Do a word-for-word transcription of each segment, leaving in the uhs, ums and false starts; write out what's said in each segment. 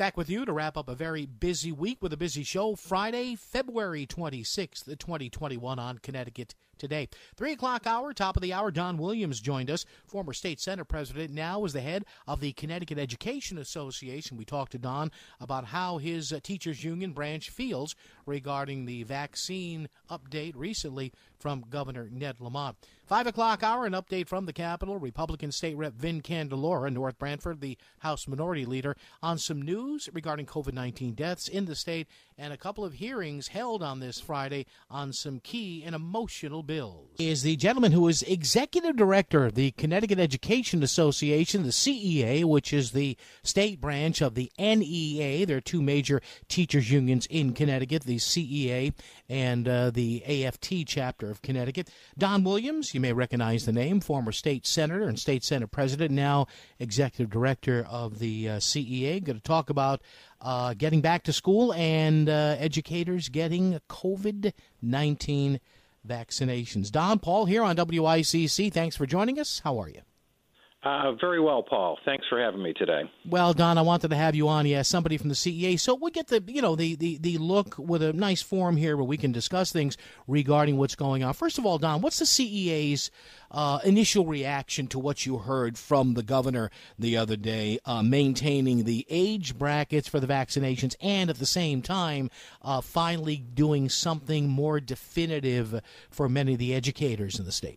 Back with you to wrap up a very busy week with a busy show. Friday, February twenty-sixth, twenty twenty-one on Connecticut Today. Three o'clock hour, top of the hour, Don Williams joined us, former state senate president, now is the head of the Connecticut Education Association. We talked to Don about how his uh, teachers union branch feels regarding the vaccine update recently from Governor Ned Lamont. Five o'clock hour, an update from the Capitol. Republican State Rep Vin Candelora, North Branford, the House Minority Leader, on some news regarding COVID nineteen deaths in the state and a couple of hearings held on this Friday on some key and emotional bills. He is the gentleman who is executive director of the Connecticut Education Association, the C E A, which is the state branch of the N E A. There are two major teachers unions in Connecticut, the C E A and uh, the A F T chapter of Connecticut. Don Williams, you may recognize the name, former state senator and state senate president, now executive director of the uh, C E A. Going to talk about uh, getting back to school and uh, educators getting COVID nineteen vaccinations. Don, Paul here on W I C C. Thanks for joining us. How are you? Uh, very well, Paul. Thanks for having me today. Well, Don, I wanted to have you on. Yeah, somebody from the C E A. So we get the, you know, the, the, the look with a nice forum here where we can discuss things regarding what's going on. First of all, Don, what's the C E A's uh, initial reaction to what you heard from the governor the other day, uh, maintaining the age brackets for the vaccinations and at the same time uh, finally doing something more definitive for many of the educators in the state?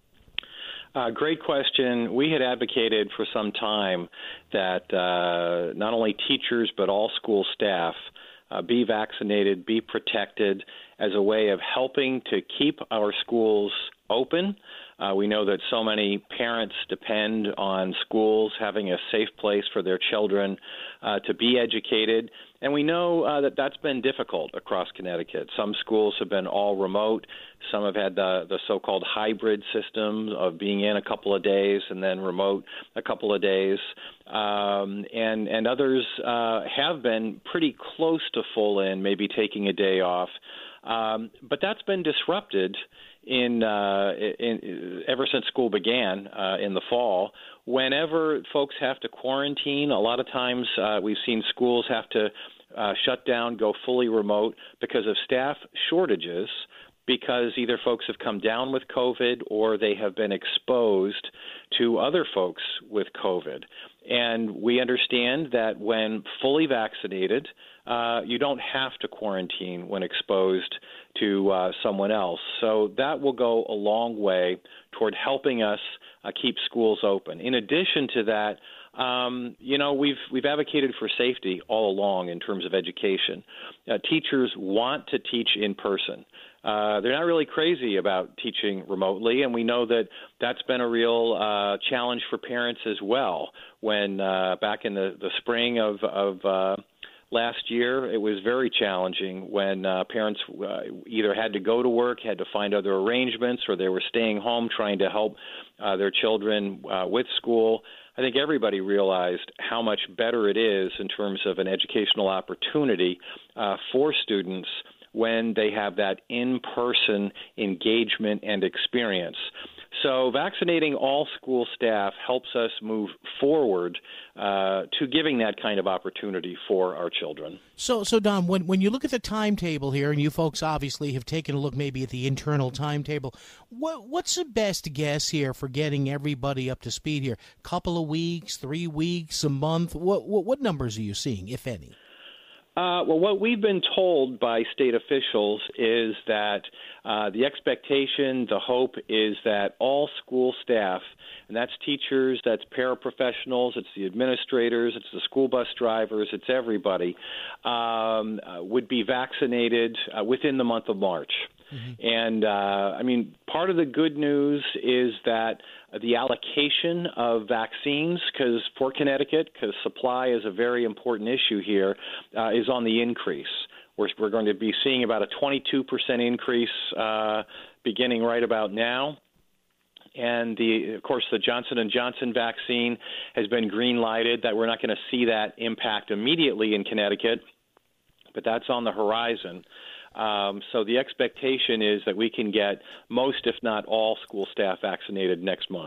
Uh, great question. We had advocated for some time that uh, not only teachers but all school staff uh, be vaccinated, be protected as a way of helping to keep our schools open. Uh, we know that so many parents depend on schools having a safe place for their children uh, to be educated. And we know uh, that that's been difficult across Connecticut. Some schools have been all remote. Some have had the, the so-called hybrid system of being in a couple of days and then remote a couple of days. Um, and, and others uh, have been pretty close to full in, maybe taking a day off. Um, but that's been disrupted in, uh, in ever since school began uh, in the fall. Whenever folks have to quarantine, a lot of times uh, we've seen schools have to uh, shut down, go fully remote because of staff shortages, because either folks have come down with COVID or they have been exposed to other folks with COVID. And we understand that when fully vaccinated, uh, you don't have to quarantine when exposed to uh, someone else. So that will go a long way toward helping us uh, keep schools open. In addition to that, um, you know, we've we've advocated for safety all along in terms of education. Uh, teachers want to teach in person. Uh, they're not really crazy about teaching remotely, and we know that that's been a real uh, challenge for parents as well. When uh, back in the, the spring of, of uh, last year, it was very challenging when uh, parents uh, either had to go to work, had to find other arrangements, or they were staying home trying to help uh, their children uh, with school. I think everybody realized how much better it is in terms of an educational opportunity uh, for students when they have that in-person engagement and experience. So vaccinating all school staff helps us move forward uh, to giving that kind of opportunity for our children. So, so Don, when, when you look at the timetable here, and you folks obviously have taken a look maybe at the internal timetable, what, what's the best guess here for getting everybody up to speed here? Couple of weeks, three weeks, a month? What, what, what numbers are you seeing, if any? Uh, well, what we've been told by state officials is that uh, the expectation, the hope is that all school staff, and that's teachers, that's paraprofessionals, it's the administrators, it's the school bus drivers, it's everybody, um, uh, would be vaccinated uh, within the month of March. Mm-hmm. And, uh, I mean, part of the good news is that the allocation of vaccines, because for Connecticut, because supply is a very important issue here, uh, is on the increase. We're, we're going to be seeing about a twenty-two percent increase uh, beginning right about now. And, the, of course, the Johnson and Johnson vaccine has been green-lighted, that we're not going to see that impact immediately in Connecticut, but that's on the horizon. Um, so the expectation is that we can get most, if not all, school staff vaccinated next month.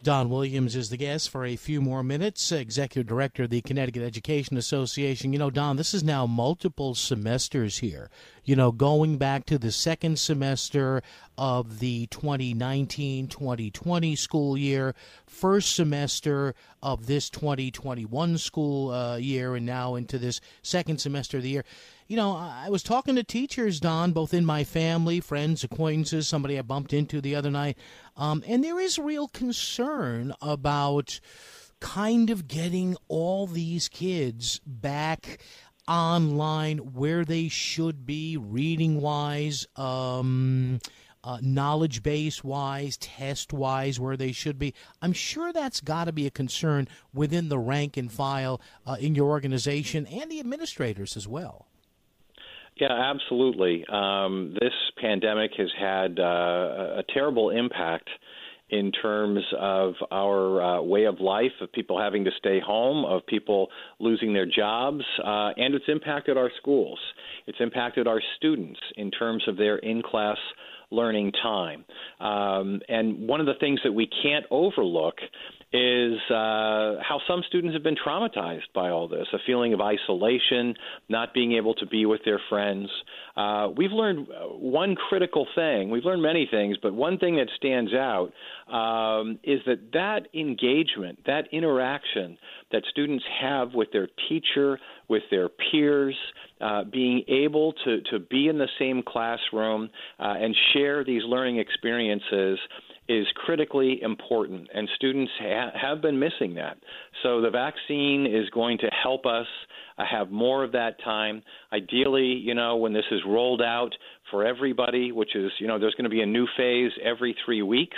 Don Williams is the guest for a few more minutes, Executive Director of the Connecticut Education Association. You know, Don, this is now multiple semesters here. You know, going back to the second semester of the twenty nineteen twenty twenty school year, first semester of this twenty twenty-one school uh, year, and now into this second semester of the year. You know, I was talking to teachers, Don, both in my family, friends, acquaintances, somebody I bumped into the other night, um, and there is real concern about kind of getting all these kids back online where they should be, reading-wise, um, uh, knowledge base-wise, test-wise, where they should be. I'm sure that's got to be a concern within the rank and file uh, in your organization and the administrators as well. Yeah, absolutely. Um, this pandemic has had uh, a terrible impact in terms of our uh, way of life, of people having to stay home, of people losing their jobs, uh, and it's impacted our schools. It's impacted our students in terms of their in-class learning time. Um, and one of the things that we can't overlook is uh, how some students have been traumatized by all this, a feeling of isolation, not being able to be with their friends. Uh, we've learned one critical thing. We've learned many things, but one thing that stands out um, is that that engagement, that interaction that students have with their teacher, with their peers, uh, being able to, to be in the same classroom uh, and share these learning experiences is critically important, and students ha- have been missing that. So the vaccine is going to help us uh, have more of that time. Ideally, you know, when this is rolled out for everybody, which is, you know, there's going to be a new phase every three weeks.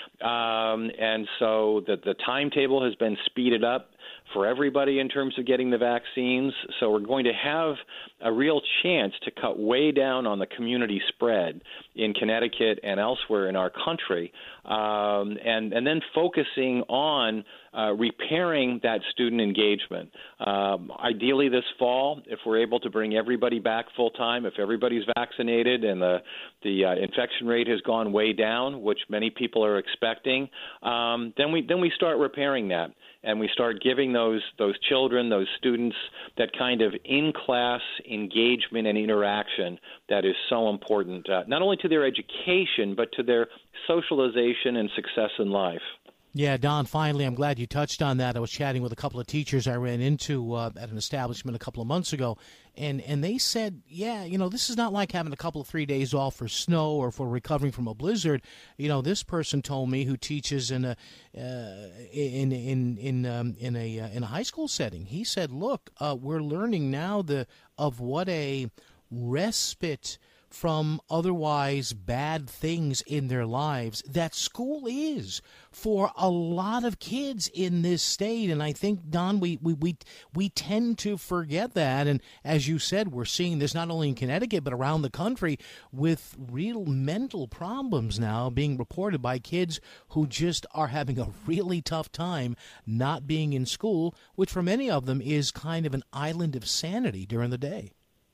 Um, and so the, the timetable has been speeded up for everybody in terms of getting the vaccines. So we're going to have a real chance to cut way down on the community spread in Connecticut and elsewhere in our country, um, and, and then focusing on uh, repairing that student engagement. Um, ideally this fall, if we're able to bring everybody back full-time, if everybody's vaccinated and the, the uh, infection rate has gone way down, which many people are expecting, um, then we then we start repairing that. And we start giving those those children, those students, that kind of in-class engagement and interaction that is so important, uh, not only to their education, but to their socialization and success in life. Yeah, Don, finally, I'm glad you touched on that. I was chatting with a couple of teachers I ran into uh, at an establishment a couple of months ago, and, and they said, yeah, you know, this is not like having a couple of three days off for snow or for recovering from a blizzard. You know, this person told me, who teaches in a uh, in in in um, in a uh, in a high school setting. He said, look, uh, we're learning now the of what a respite from otherwise bad things in their lives that school is for a lot of kids in this state. And I think, Don, we, we, we, we tend to forget that. And as you said, we're seeing this not only in Connecticut, but around the country with real mental problems now being reported by kids who just are having a really tough time not being in school, which for many of them is kind of an island of sanity during the day.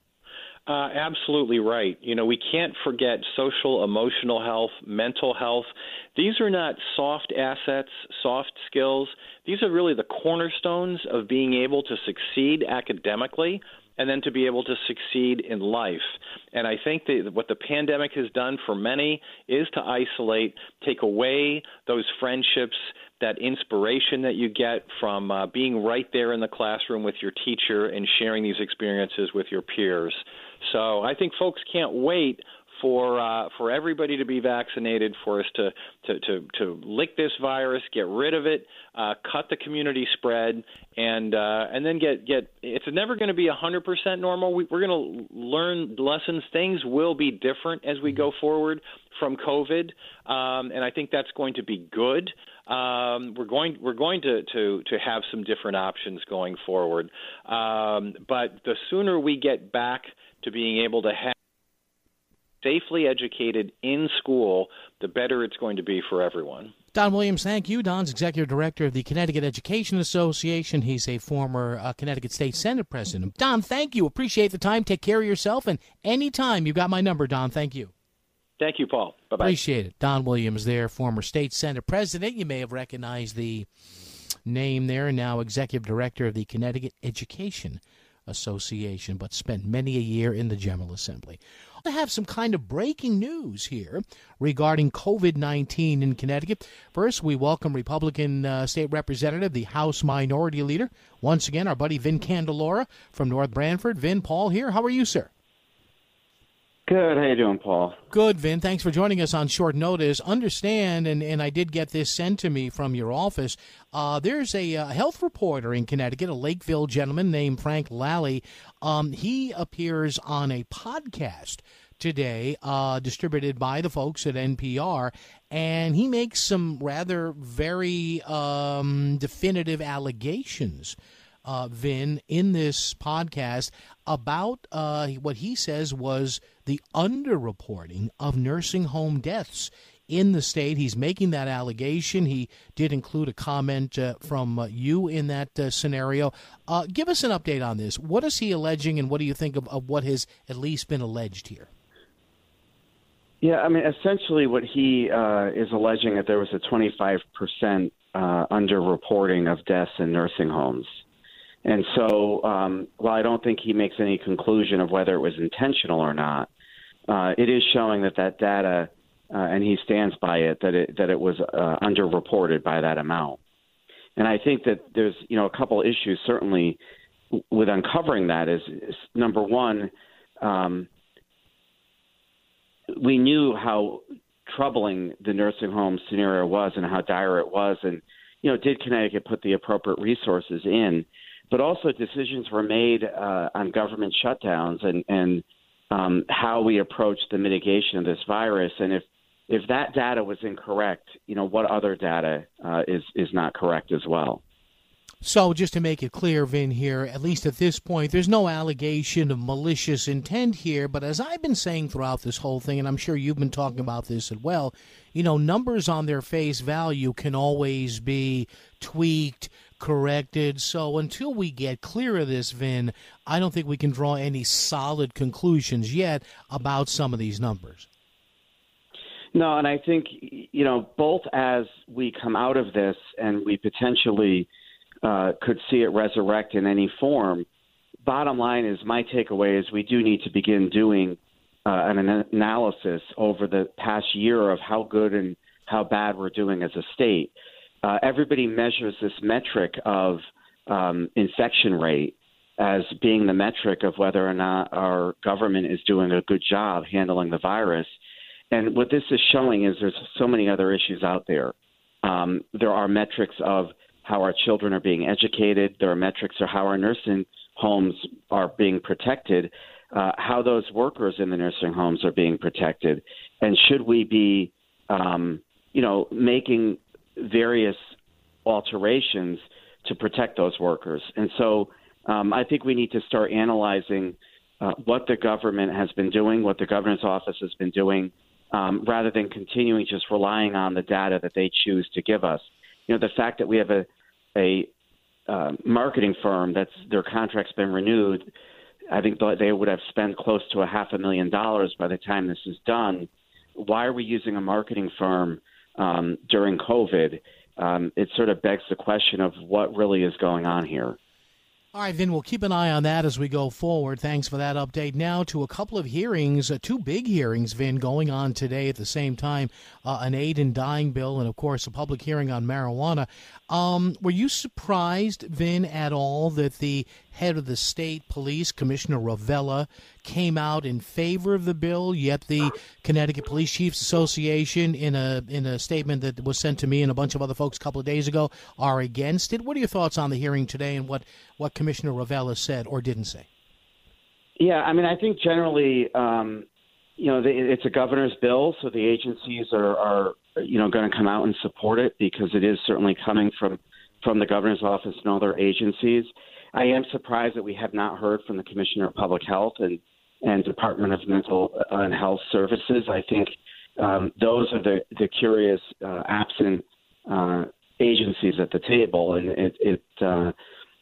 Uh, absolutely right. You know, we can't forget social, emotional health, mental health. These are not soft assets, soft skills. These are really the cornerstones of being able to succeed academically and then to be able to succeed in life. And I think that what the pandemic has done for many is to isolate, take away those friendships, that inspiration that you get from uh, being right there in the classroom with your teacher and sharing these experiences with your peers. So I think folks can't wait for uh, for everybody to be vaccinated, for us to to, to, to lick this virus, get rid of it, uh, cut the community spread, and uh, and then get, get – it's never going to be one hundred percent normal. We, we're going to learn lessons. Things will be different as we go forward from COVID, um, and I think that's going to be good. Um, we're going we're going to, to, to have some different options going forward. Um, but the sooner we get back to being able to have safely educated in school, the better it's going to be for everyone. Don Williams, thank you. Don's Executive Director of the Connecticut Education Association. He's a former uh, Connecticut State Senate President. Don, thank you. Appreciate the time. Take care of yourself. And anytime, you've got my number, Don. Thank you. Thank you, Paul. Bye-bye. Appreciate it. Don Williams there, former state Senate president. You may have recognized the name there, now executive director of the Connecticut Education Association, but spent many a year in the General Assembly. I have some kind of breaking news here regarding COVID nineteen in Connecticut. First, we welcome Republican uh, State Representative, the House Minority Leader, once again, our buddy Vin Candelora from North Branford. Vin, Paul here. How are you, sir? Good. How you doing, Paul? Good, Vin. Thanks for joining us on short notice. Understand, and, and I did get this sent to me from your office, uh, there's a, a health reporter in Connecticut, a Lakeville gentleman named Frank Lally. Um, he appears on a podcast today uh, distributed by the folks at N P R, and he makes some rather very um, definitive allegations, uh, Vin, in this podcast about uh, what he says was the underreporting of nursing home deaths in the state. He's making that allegation. He did include a comment uh, from uh, you in that uh, scenario. Uh, give us an update on this. What is he alleging, and what do you think of, of what has at least been alleged here? Yeah, I mean, essentially what he uh, is alleging that there was a twenty-five percent uh, underreporting of deaths in nursing homes. And so um, while I don't think he makes any conclusion of whether it was intentional or not, uh, it is showing that that data, uh, and he stands by it, that it, that it was uh, underreported by that amount. And I think that there's, you know, a couple issues certainly with uncovering that is, is number one, um, we knew how troubling the nursing home scenario was and how dire it was. And, you know, did Connecticut put the appropriate resources in? But also decisions were made uh, on government shutdowns and, and um, how we approach the mitigation of this virus. And if, if that data was incorrect, you know, what other data uh, is, is not correct as well? So just to make it clear, Vin, here, at least at this point, there's no allegation of malicious intent here. But as I've been saying throughout this whole thing, and I'm sure you've been talking about this as well, you know, numbers on their face value can always be tweaked, corrected. So until we get clear of this, Vin, I don't think we can draw any solid conclusions yet about some of these numbers. No, and I think, you know, both as we come out of this and we potentially uh, could see it resurrect in any form, bottom line is my takeaway is we do need to begin doing uh, an analysis over the past year of how good and how bad we're doing as a state. Uh, everybody measures this metric of um, infection rate as being the metric of whether or not our government is doing a good job handling the virus. And what this is showing is there's so many other issues out there. Um, there are metrics of how our children are being educated. There are metrics of how our nursing homes are being protected, uh, how those workers in the nursing homes are being protected. And should we be, um, you know, making various alterations to protect those workers? And so um, I think we need to start analyzing uh, what the government has been doing, what the governor's office has been doing, um, rather than continuing just relying on the data that they choose to give us. You know, the fact that we have a, a uh, marketing firm that's their contract's been renewed, I think they would have spent close to a half a million dollars by the time this is done. Why are we using a marketing firm Um, during COVID? Um, it sort of begs the question of what really is going on here. All right, Vin, we'll keep an eye on that as we go forward. Thanks for that update. Now to a couple of hearings, uh, two big hearings, Vin, going on today at the same time, uh, an aid in dying bill and, of course, a public hearing on marijuana. Um, were you surprised, Vin, at all that the head of the state police, Commissioner Ravella, came out in favor of the bill, yet the Connecticut Police Chiefs Association, in a in a statement that was sent to me and a bunch of other folks a couple of days ago, are against it? What are your thoughts on the hearing today and what, what Commissioner Ravella said or didn't say? Yeah, I mean, I think generally, um, you know, the, it's a governor's bill, so the agencies are, are you know, going to come out and support it because it is certainly coming from, from the governor's office and other agencies. I am surprised that we have not heard from the Commissioner of Public Health and, and Department of Mental and Health Services. I think um, those are the, the curious, uh, absent uh, agencies at the table, and it, it uh,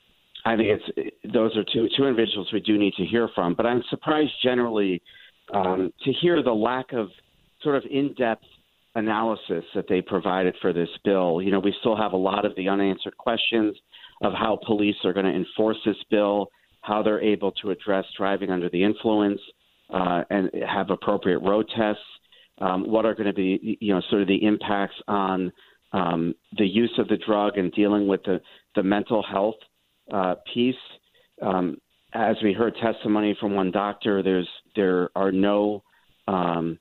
I think it's those are two two individuals we do need to hear from. But I'm surprised generally um, to hear the lack of sort of in-depth analysis that they provided for this bill. You know, we still have a lot of the unanswered questions of how police are going to enforce this bill, how they're able to address driving under the influence uh, and have appropriate road tests, um, what are going to be, you know, sort of the impacts on um, the use of the drug and dealing with the, the mental health uh, piece. Um, as we heard testimony from one doctor, there's there are no um,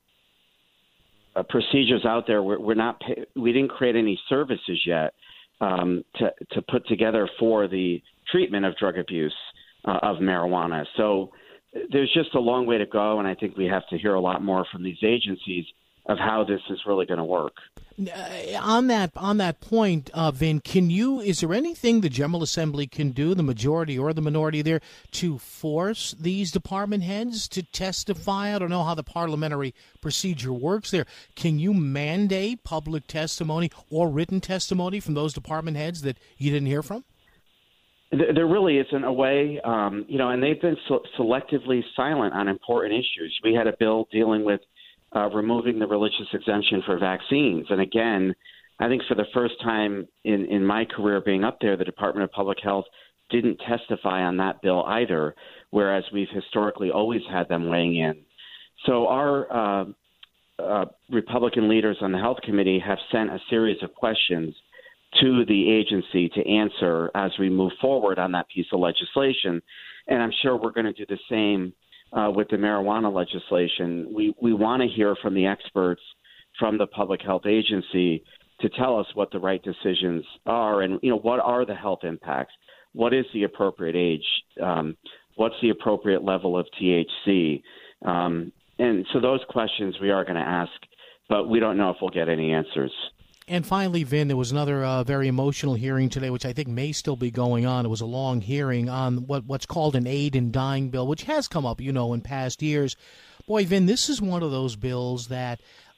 uh, procedures out there. We're, we're not pay- we didn't create any services yet um, to to put together for the treatment of drug abuse uh, of marijuana. So there's just a long way to go, and I think we have to hear a lot more from these agencies of how this is really going to work. Uh, on that on that point, uh, Vin, can you? Is there anything the General Assembly can do, the majority or the minority there, to force these department heads to testify? I don't know how the parliamentary procedure works there. Can you mandate public testimony or written testimony from those department heads that you didn't hear from? There really isn't a way, um, you know, and they've been so- selectively silent on important issues. We had a bill dealing with Uh, removing the religious exemption for vaccines. And again, I think for the first time in, in my career being up there, the Department of Public Health didn't testify on that bill either, whereas we've historically always had them weighing in. So our uh, uh, Republican leaders on the Health Committee have sent a series of questions to the agency to answer as we move forward on that piece of legislation. And I'm sure we're going to do the same Uh, with the marijuana legislation. We we want to hear from the experts from the Public Health Agency to tell us what the right decisions are, and you know what are the health impacts. What is the appropriate age? Um, what's the appropriate level of T H C? Um, and so those questions we are going to ask, but we don't know if we'll get any answers. And finally, Vin, there was another uh, very emotional hearing today, which I think may still be going on. It was a long hearing on what what's called an aid in dying bill, which has come up, you know, in past years. Boy, Vin, this is one of those bills that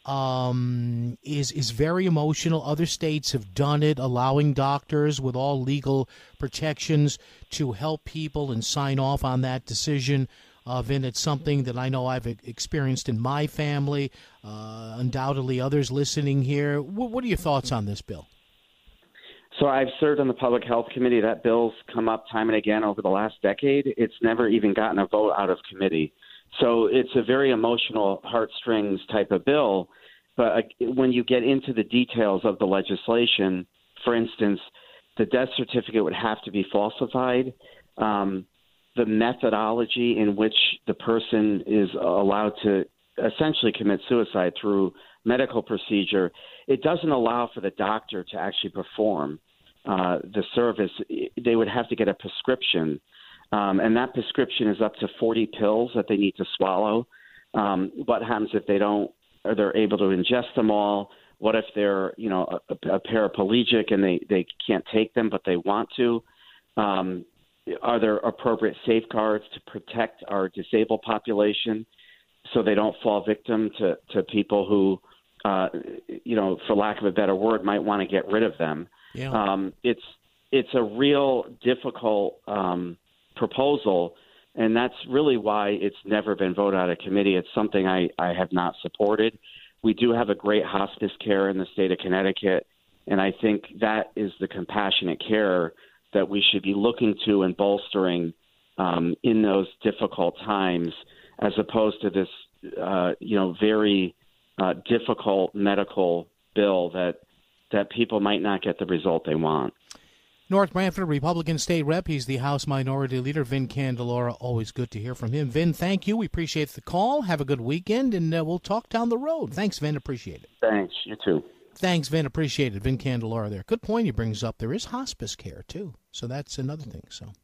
um, is is very emotional. Other states have done it, allowing doctors with all legal protections to help people and sign off on that decision. Uh, Vin, it's something that I know I've experienced in my family, uh, undoubtedly others listening here. W- what are your thoughts on this bill? So I've served on the Public Health Committee. That bill's come up time and again over the last decade. It's never even gotten a vote out of committee. So it's a very emotional heartstrings type of bill. But uh, when you get into the details of the legislation, for instance, the death certificate would have to be falsified. Um, the methodology in which the person is allowed to essentially commit suicide through medical procedure, it doesn't allow for the doctor to actually perform uh, the service. They would have to get a prescription, um, and that prescription is up to forty pills that they need to swallow. Um, what happens if they don't, or they're able to ingest them all? What if they're, you know, a, a paraplegic and they, they can't take them, but they want to? Um, Are there appropriate safeguards to protect our disabled population so they don't fall victim to, to people who, uh, you know, for lack of a better word, might want to get rid of them? Yeah. Um, it's it's a real difficult um, proposal, and that's really why it's never been voted out of committee. It's something I, I have not supported. We do have a great hospice care in the state of Connecticut, and I think that is the compassionate care that we should be looking to and bolstering um, in those difficult times, as opposed to this, uh, you know, very uh, difficult medical bill that that people might not get the result they want. North Branford, Republican State Rep. He's the House Minority Leader, Vin Candelora. Always good to hear from him. Vin, thank you. We appreciate the call. Have a good weekend, and uh, we'll talk down the road. Thanks, Vin. Appreciate it. Thanks. You too. Thanks, Vin. Appreciate it. Vin Candelora there. Good point he brings up. There is hospice care, too. So that's another thing. So.